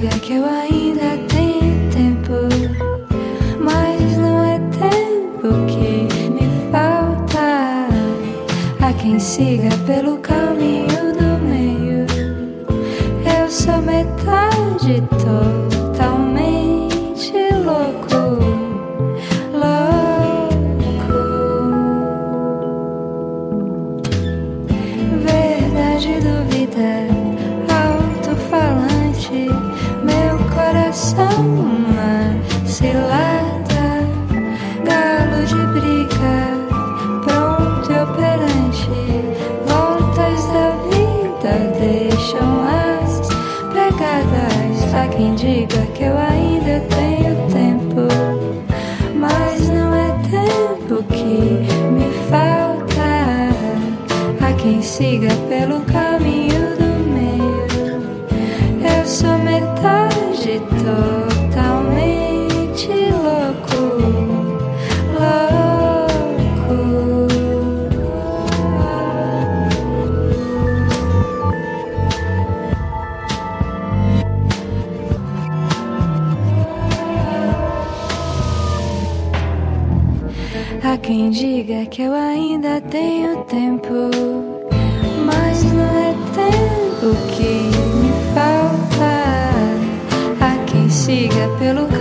diga que eu ainda tenho tempo, mas não é tempo que me falta. Há quem siga pelo caminho do meio. Eu sou metade totalmente louco, louco. Verdade dúvida, alto-falante, meu coração uma cilada, galo de briga, pronto e operante. Voltas da vida deixam as pegadas. Há quem diga que eu ainda tenho tempo, mas não é tempo que me falta. Há quem siga pelo caminho do meio. Eu sou metade totalmente louco, louco. Há quem diga que eu ainda tenho tempo, mas não é tempo que me falta. Há quem siga pelo